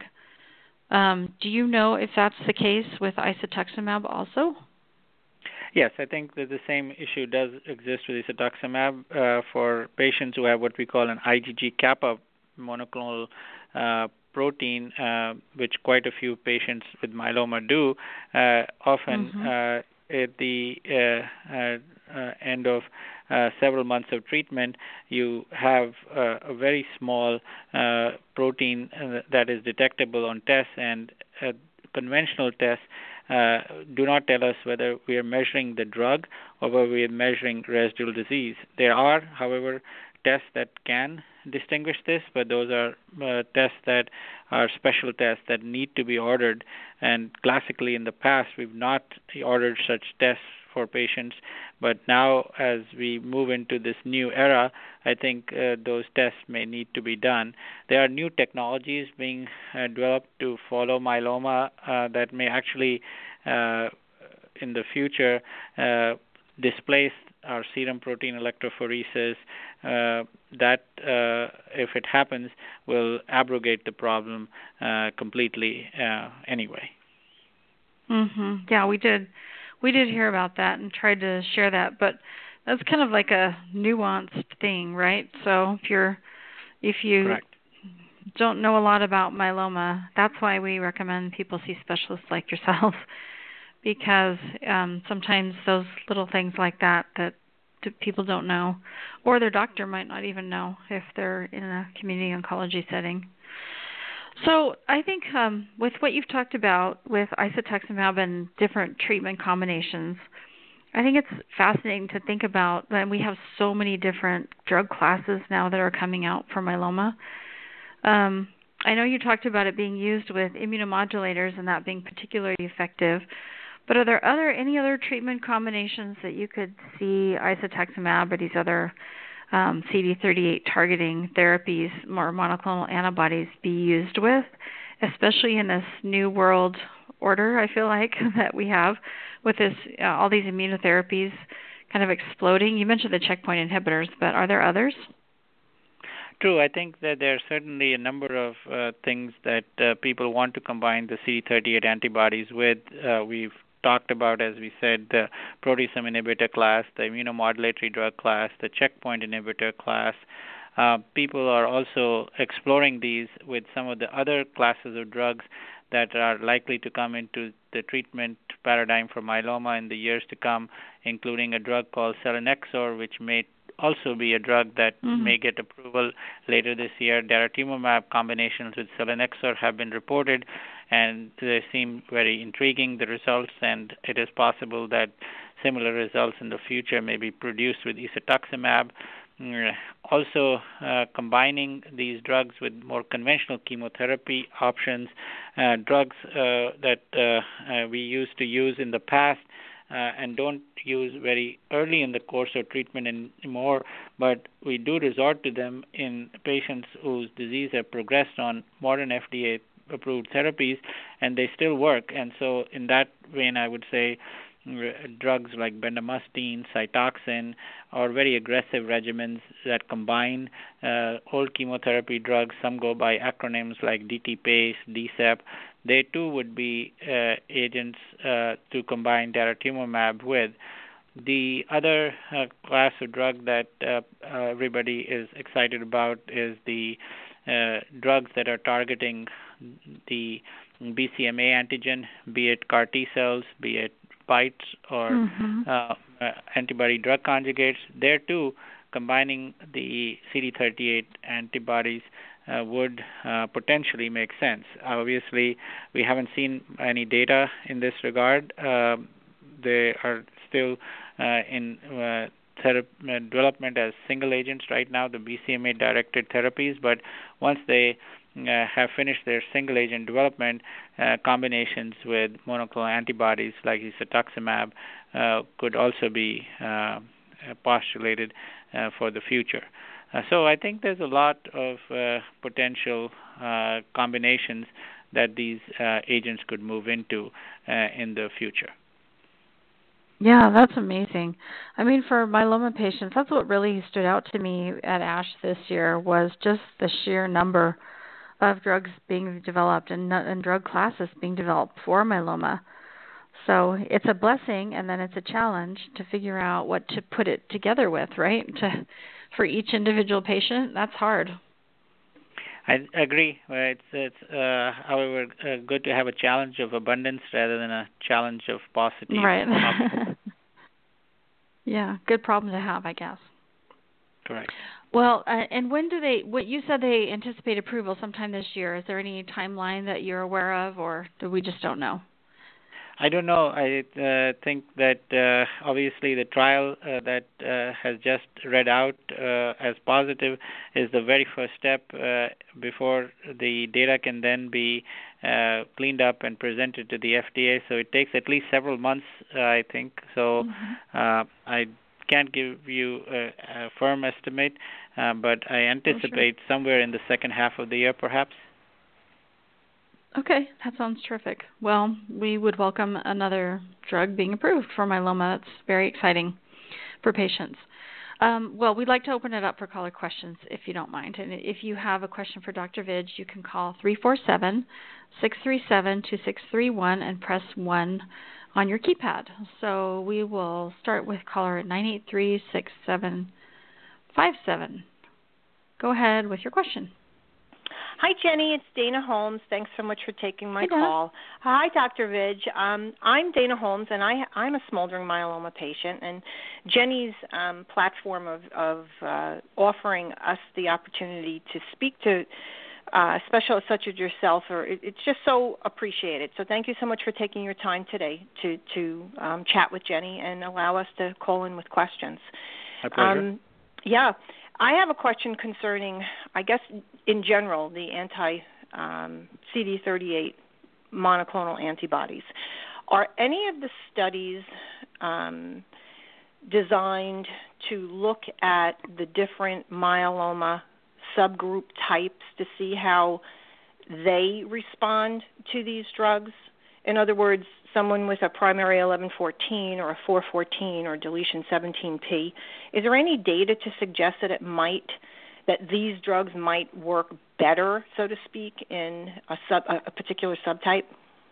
Um, do you know if that's the case with isatuximab also? Yes, I think that the same issue does exist with isatuximab uh, for patients who have what we call an IgG kappa monoclonal uh, protein, uh, which quite a few patients with myeloma do. Uh, often Mm-hmm. uh, at the uh, uh, uh, end of uh, several months of treatment, you have uh, a very small uh, protein uh, that is detectable on tests, and uh, conventional tests uh, do not tell us whether we are measuring the drug or whether we are measuring residual disease. There are, however, tests that can distinguish this, but those are uh, tests that are special tests that need to be ordered. And classically, in the past, we've not ordered such tests for patients, but now as we move into this new era, I think uh, those tests may need to be done. There are new technologies being uh, developed to follow myeloma uh, that may actually, uh, in the future, uh, displace our serum protein electrophoresis. Uh, that, uh, if it happens, will abrogate the problem uh, completely uh, anyway. Mhm. Yeah, we did. We did hear about that and tried to share that, but that's kind of like a nuanced thing, right? So if you're if you Correct. don't know a lot about myeloma, that's why we recommend people see specialists like yourself, because um, sometimes those little things like that that people don't know, or their doctor might not even know if they're in a community oncology setting. So I think um, with what you've talked about with isatuximab and different treatment combinations, I think it's fascinating to think about that we have so many different drug classes now that are coming out for myeloma. Um, I know you talked about it being used with immunomodulators and that being particularly effective, but are there other any other treatment combinations that you could see isatuximab or these other Um, C D thirty-eight targeting therapies, more monoclonal antibodies, be used with, especially in this new world order, I feel like, that we have with this uh, all these immunotherapies kind of exploding? You mentioned the checkpoint inhibitors, but are there others? True. I think that there are certainly a number of uh, things that uh, people want to combine the C D thirty-eight antibodies with. Uh, we've talked about, as we said, the proteasome inhibitor class, the immunomodulatory drug class, the checkpoint inhibitor class. Uh, people are also exploring these with some of the other classes of drugs that are likely to come into the treatment paradigm for myeloma in the years to come, including a drug called selinexor, which may also be a drug that mm-hmm. may get approval later this year. Daratumumab combinations with selinexor have been reported, and they seem very intriguing, the results, and it is possible that similar results in the future may be produced with isatuximab. Also, uh, combining these drugs with more conventional chemotherapy options, uh, drugs uh, that uh, uh, we used to use in the past uh, and don't use very early in the course of treatment anymore, but we do resort to them in patients whose disease have progressed on modern F D A-approved therapies, and they still work. And so in that vein, I would say drugs like bendamustine, Cytoxan, or very aggressive regimens that combine uh, old chemotherapy drugs. Some go by acronyms like D T PACE, D C E P. They too would be uh, agents uh, to combine daratumumab with. The other uh, class of drug that uh, uh, everybody is excited about is the uh, drugs that are targeting the B C M A antigen, be it C A R T cells, be it BiTEs or mm-hmm. uh, uh, antibody drug conjugates. There too, combining the C D thirty-eight antibodies uh, would uh, potentially make sense. Obviously, we haven't seen any data in this regard. Uh, they are still uh, in uh, thera- uh, development as single agents right now, the B C M A-directed therapies, but once they Uh, have finished their single-agent development, uh, combinations with monoclonal antibodies like isatuximab uh, could also be uh, postulated uh, for the future. Uh, so I think there's a lot of uh, potential uh, combinations that these uh, agents could move into uh, in the future. Yeah, that's amazing. I mean, for myeloma patients, that's what really stood out to me at ASH this year was just the sheer number of drugs being developed and, and drug classes being developed for myeloma. So it's a blessing, and then it's a challenge to figure out what to put it together with, right? To, for each individual patient, that's hard. I agree. It's, it's uh, however, uh, good to have a challenge of abundance rather than a challenge of paucity. Right. Yeah, good problem to have, I guess. Correct. Well, uh, and when do they, what you said they anticipate approval sometime this year. Is there any timeline that you're aware of, or do we just don't know? I don't know. I uh, think that uh, obviously the trial uh, that uh, has just read out uh, as positive is the very first step uh, before the data can then be uh, cleaned up and presented to the F D A. So it takes at least several months, uh, I think. So Mm-hmm. uh, I can't give you a, a firm estimate, uh, but I anticipate Oh, sure. somewhere in the second half of the year, perhaps. Okay, that sounds terrific. Well, we would welcome another drug being approved for myeloma. That's very exciting for patients. Um, well, we'd like to open it up for caller questions, if you don't mind. And if you have a question for Doctor Vidge, you can call three four seven, six three seven, two six three one and press one on your keypad. So we will start with caller at nine eight three, six seven five seven. Go ahead with your question. Hi, Jenny. It's Dana Holmes. Thanks so much for taking my Hey, Dana. call. Hi, Doctor Vidge. Um, I'm Dana Holmes, and I, I'm a smoldering myeloma patient. And Jenny's um, platform of, of uh, offering us the opportunity to speak to uh, specialists such as yourself, or it, it's just so appreciated. So thank you so much for taking your time today to, to um, chat with Jenny and allow us to call in with questions. My pleasure. Um, yeah. I have a question concerning, I guess, in general, the anti-C D thirty-eight monoclonal antibodies. Are any of the studies um, designed to look at the different myeloma subgroup types to see how they respond to these drugs? In other words, someone with a primary eleven fourteen or a four fourteen or deletion seventeen p, is there any data to suggest that it might, that these drugs might work better, so to speak, in a, sub, a particular subtype?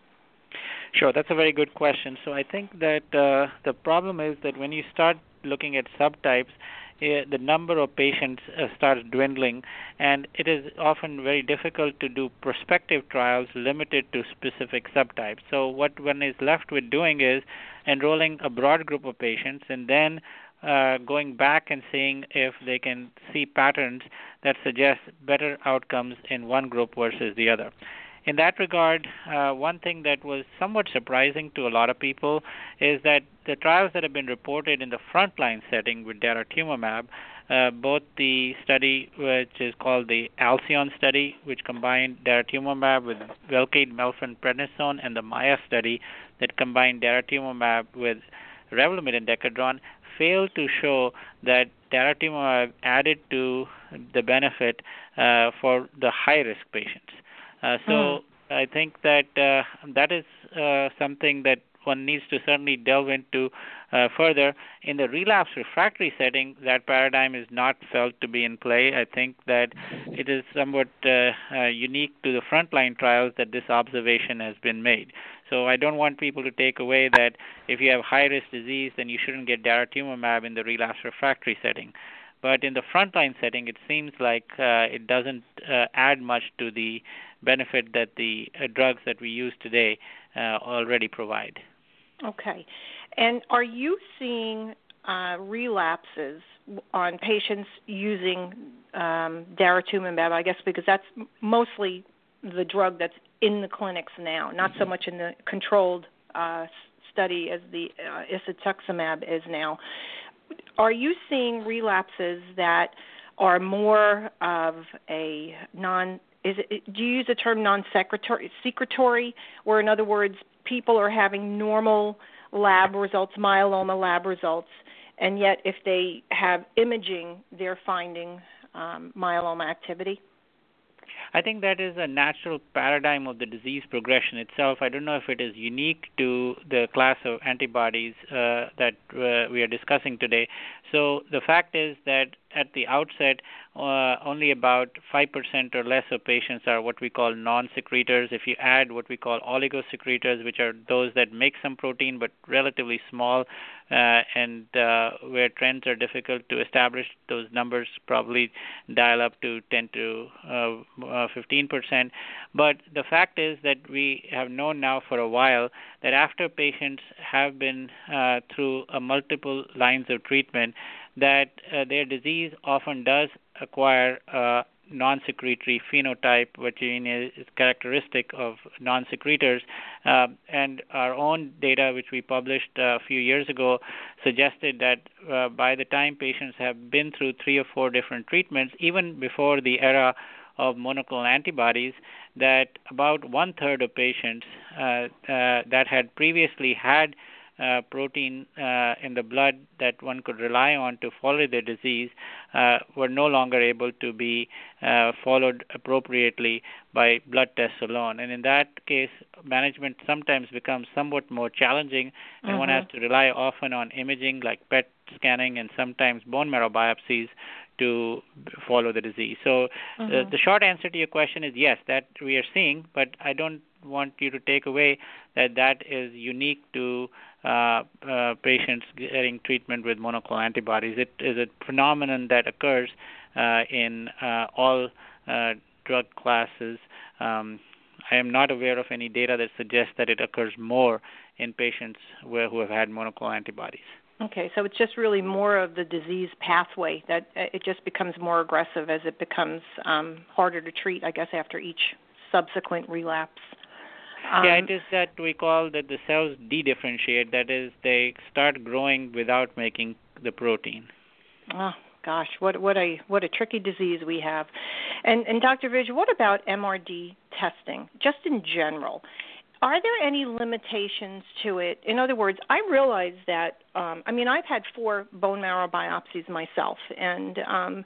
Sure, that's a very good question. So I think that uh, the problem is that when you start looking at subtypes, uh, the number of patients uh, starts dwindling, and it is often very difficult to do prospective trials limited to specific subtypes. So what one is left with doing is enrolling a broad group of patients and then uh, going back and seeing if they can see patterns that suggest better outcomes in one group versus the other. In that regard, uh, one thing that was somewhat surprising to a lot of people is that the trials that have been reported in the frontline setting with daratumumab, uh, both the study which is called the ALCYONE study, which combined daratumumab with Velcade, Melphalan, Prednisone, and the MAIA study that combined daratumumab with Revlimid and Decadron, failed to show that daratumumab added to the benefit uh, for the high-risk patients. Uh, so mm. I think that uh, that is uh, something that one needs to certainly delve into uh, further. In the relapse refractory setting, that paradigm is not felt to be in play. I think that it is somewhat uh, uh, unique to the frontline trials that this observation has been made. So I don't want people to take away that if you have high-risk disease, then you shouldn't get daratumumab in the relapse refractory setting. But in the frontline setting, it seems like uh, it doesn't uh, add much to the benefit that the uh, drugs that we use today uh, already provide. Okay. And are you seeing uh, relapses on patients using um, daratumumab, I guess, because that's mostly the drug that's in the clinics now, not so much in the controlled uh, study as the uh, isatuximab is now. Are you seeing relapses that are more of a non, is it, do you use the term non-secretory, secretory, or in other words, people are having normal lab results, myeloma lab results, and yet if they have imaging, they're finding um, myeloma activity? I think that is a natural paradigm of the disease progression itself. I don't know if it is unique to the class of antibodies uh, that uh, we are discussing today. So the fact is that at the outset, uh, only about five percent or less of patients are what we call non-secretors. If you add what we call oligosecretors, which are those that make some protein but relatively small, uh, and uh, where trends are difficult to establish, those numbers probably dial up to ten to fifteen percent. But the fact is that we have known now for a while that after patients have been uh, through a multiple lines of treatment, that uh, their disease often does acquire uh, non-secretory phenotype, which is characteristic of non-secretors. Uh, and our own data, which we published a few years ago, suggested that uh, by the time patients have been through three or four different treatments, even before the era of monoclonal antibodies, that about one-third of patients uh, uh, that had previously had uh, protein uh, in the blood that one could rely on to follow the disease uh, were no longer able to be uh, followed appropriately by blood tests alone. And in that case, management sometimes becomes somewhat more challenging, and mm-hmm. one has to rely often on imaging like P E T scanning and sometimes bone marrow biopsies to follow the disease. So mm-hmm. uh, the short answer to your question is yes, that we are seeing, but I don't want you to take away that that is unique to uh, uh, patients getting treatment with monoclonal antibodies. It is a phenomenon that occurs uh, in uh, all uh, drug classes. Um, I am not aware of any data that suggests that it occurs more in patients where, who have had monoclonal antibodies. Okay, so it's just really more of the disease pathway, that it just becomes more aggressive as it becomes um, harder to treat, I guess, after each subsequent relapse. Um, yeah, it is that we call that the cells de-differentiate, that is, they start growing without making the protein. Oh, gosh, what what a what a tricky disease we have. And, and Doctor Vij, what about M R D testing, just in general? Are there any limitations to it? In other words, I realize that, um, I mean, I've had four bone marrow biopsies myself, and um,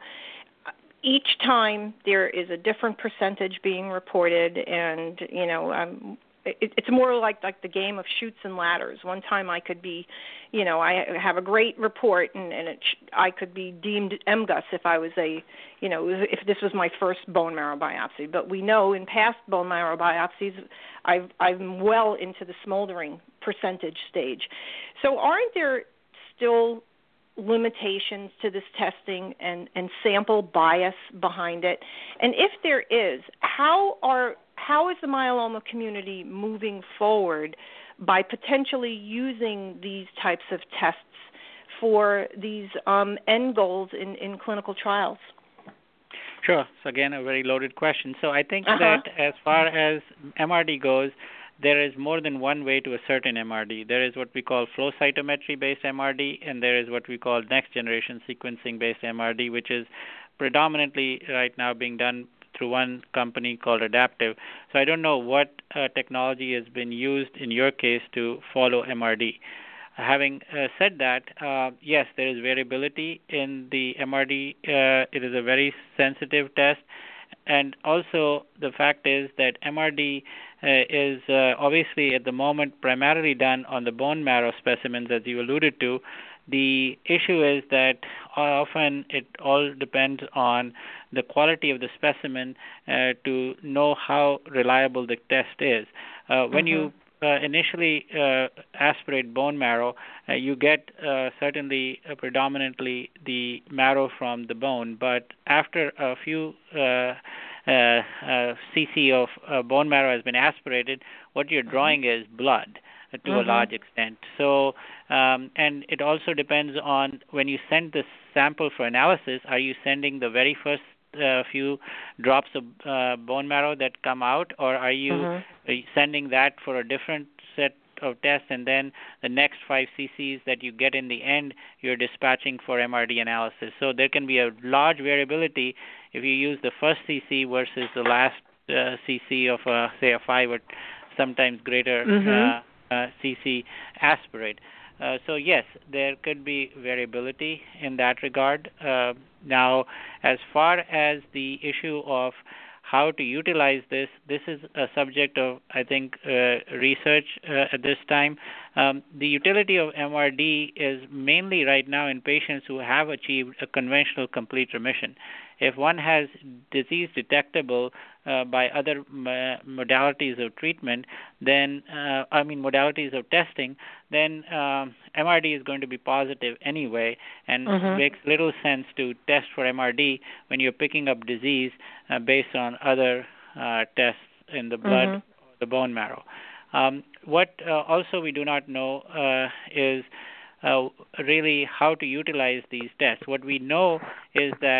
each time there is a different percentage being reported, and, you know, um, it, it's more like, like the game of chutes and ladders. One time I could be, you know, I have a great report, and, and it, I could be deemed M G U S if I was a, you know, if this was my first bone marrow biopsy. But we know in past bone marrow biopsies, I've, I'm well into the smoldering percentage stage. So aren't there still limitations to this testing and, and sample bias behind it? And if there is, how are how is the myeloma community moving forward by potentially using these types of tests for these um, end goals in, in clinical trials? Sure. So again, a very loaded question. So I think uh-huh. that as far as M R D goes, there is more than one way to assert an M R D. There is what we call flow cytometry-based M R D, and there is what we call next-generation sequencing-based M R D, which is predominantly right now being done through one company called Adaptive. So I don't know what uh, technology has been used in your case to follow M R D. Having uh, said that, uh, yes, there is variability in the M R D. Uh, it is a very sensitive test. And also the fact is that M R D uh, is uh, obviously at the moment primarily done on the bone marrow specimens, as you alluded to. The issue is that often it all depends on the quality of the specimen uh, to know how reliable the test is. Uh, when mm-hmm. you Uh, initially uh, aspirate bone marrow, uh, you get uh, certainly uh, predominantly the marrow from the bone, but after a few uh, uh, uh, cc of uh, bone marrow has been aspirated, what you're drawing is blood uh, to mm-hmm. a large extent. So, um, and it also depends on when you send the sample for analysis, are you sending the very first Uh, few drops of uh, bone marrow that come out, or are you mm-hmm. sending that for a different set of tests, and then the next five cc's that you get in the end, you're dispatching for M R D analysis? So there can be a large variability if you use the first cc versus the last uh, cc of, a, say, a five or sometimes greater mm-hmm. uh, uh, cc aspirate. Uh, so yes, there could be variability in that regard. Uh, now, as far as the issue of how to utilize this, this is a subject of, I think, uh, research uh, at this time. Um, the utility of M R D is mainly right now in patients who have achieved a conventional complete remission. If one has disease detectable uh, by other m- modalities of treatment, then, uh, I mean, modalities of testing, then um, M R D is going to be positive anyway, and mm-hmm. makes little sense to test for M R D when you're picking up disease uh, based on other uh, tests in the blood mm-hmm. or the bone marrow. Um, what uh, also we do not know uh, is uh, really how to utilize these tests. What we know is that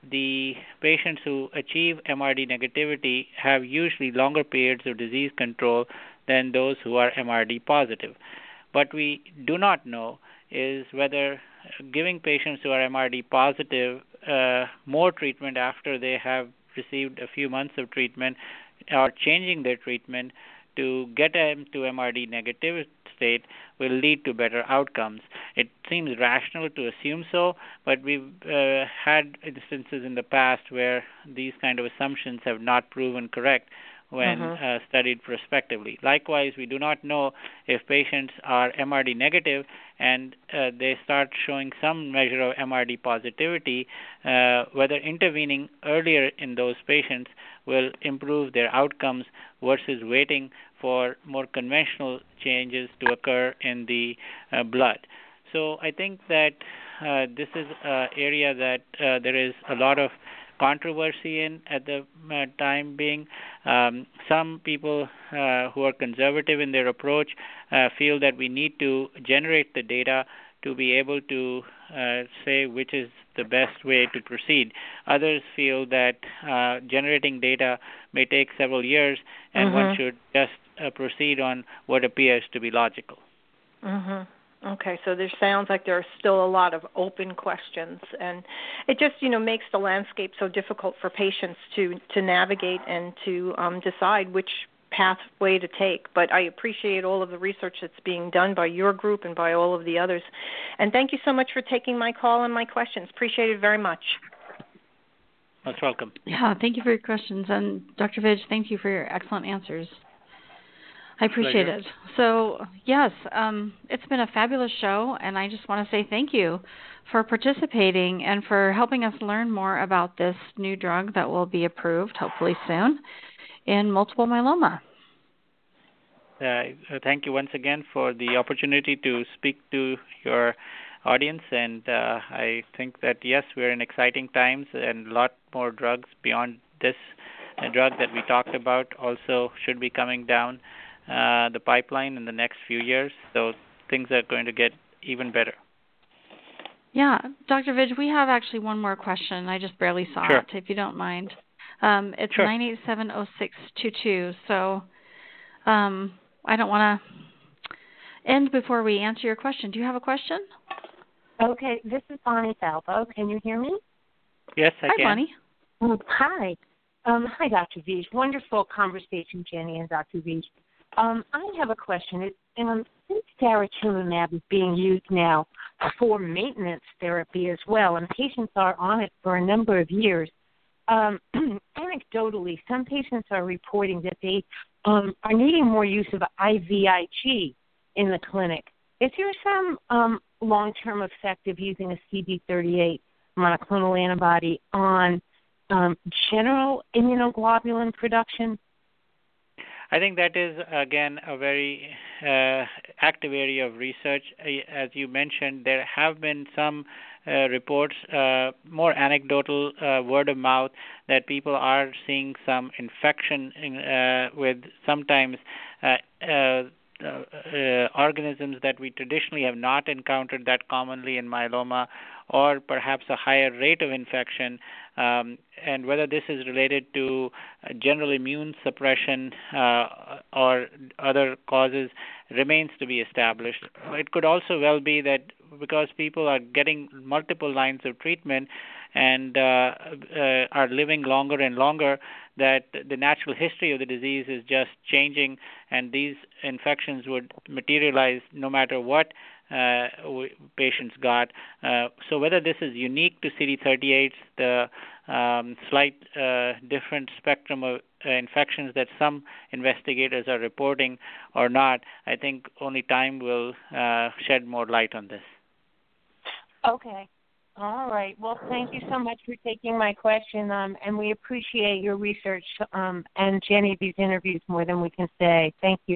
the patients who achieve M R D negativity have usually longer periods of disease control than those who are M R D positive. What we do not know is whether giving patients who are M R D positive uh, more treatment after they have received a few months of treatment or changing their treatment to get them to M R D negative state will lead to better outcomes. It seems rational to assume so, but we've uh, had instances in the past where these kind of assumptions have not proven correct when uh-huh. uh, studied prospectively. Likewise, we do not know if patients are M R D negative and uh, they start showing some measure of M R D positivity, uh, whether intervening earlier in those patients will improve their outcomes versus waiting for more conventional changes to occur in the uh, blood. So I think that uh, this is an area that uh, there is a lot of controversy in at the uh, time being. Um, some people uh, who are conservative in their approach uh, feel that we need to generate the data to be able to uh, say which is the best way to proceed. Others feel that uh, generating data may take several years and mm-hmm. one should just uh, proceed on what appears to be logical. Mm-hmm. Okay, so there sounds like there are still a lot of open questions, and it just, you know, makes the landscape so difficult for patients to, to navigate and to um, decide which pathway to take. But I appreciate all of the research that's being done by your group and by all of the others. And thank you so much for taking my call and my questions. Appreciate it very much. Most welcome. Yeah, thank you for your questions. And Doctor Vij, thank you for your excellent answers. I appreciate Pleasure. it. So, yes, um, it's been a fabulous show, and I just want to say thank you for participating and for helping us learn more about this new drug that will be approved, hopefully soon, in multiple myeloma. Uh, thank you once again for the opportunity to speak to your audience, and uh, I think that, yes, we're in exciting times, and a lot more drugs beyond this uh, drug that we talked about also should be coming down Uh, the pipeline in the next few years, so things are going to get even better. Yeah, Doctor Vij, we have actually one more question. I just barely saw sure. it, if you don't mind. Um, it's sure. nine eight seven oh six two two, so um, I don't want to end before we answer your question. Do you have a question? Okay, this is Bonnie Falvo. Can you hear me? Yes, I Hi, can. Bonnie. Oh, hi. Um, hi, Doctor Vij. Wonderful conversation, Jenny and Doctor Vij. Um, I have a question. It, um, since daratumumab is being used now for maintenance therapy as well, and patients are on it for a number of years, um, anecdotally, some patients are reporting that they um, are needing more use of I V I G in the clinic. Is there some um, long-term effect of using a C D thirty-eight monoclonal antibody on um, general immunoglobulin production? I think that is, again, a very uh, active area of research. As you mentioned, there have been some uh, reports, uh, more anecdotal, uh, word of mouth, that people are seeing some infection in, uh, with sometimes uh, uh, uh, organisms that we traditionally have not encountered that commonly in myeloma, or perhaps a higher rate of infection, um, and whether this is related to uh, general immune suppression uh, or other causes remains to be established. It could also well be that because people are getting multiple lines of treatment and uh, uh, are living longer and longer, that the natural history of the disease is just changing, and these infections would materialize no matter what uh, patients got. Uh, so whether this is unique to C D thirty-eight, the um, slight uh, different spectrum of uh, infections that some investigators are reporting or not, I think only time will uh, shed more light on this. Okay. All right. Well, thank you so much for taking my question, um, and we appreciate your research um, and Jenny, these interviews more than we can say. Thank you.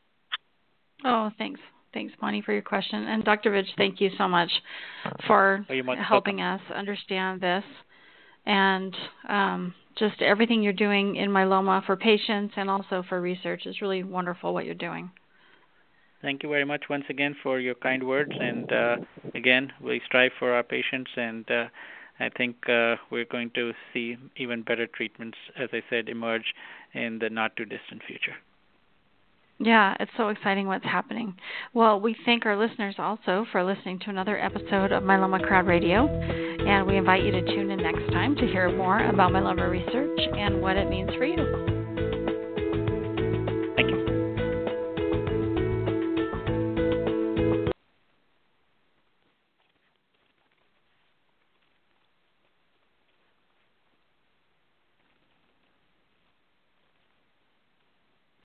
Oh, thanks. Thanks, Bonnie, for your question. And Doctor Vij, thank you so much for helping us understand this and um, just everything you're doing in myeloma for patients and also for research. It's really wonderful what you're doing. Thank you very much once again for your kind words. And uh, again, we strive for our patients, and uh, I think uh, we're going to see even better treatments, as I said, emerge in the not too distant future. Yeah, it's so exciting what's happening. Well, we thank our listeners also for listening to another episode of Myeloma Crowd Radio, and we invite you to tune in next time to hear more about myeloma research and what it means for you.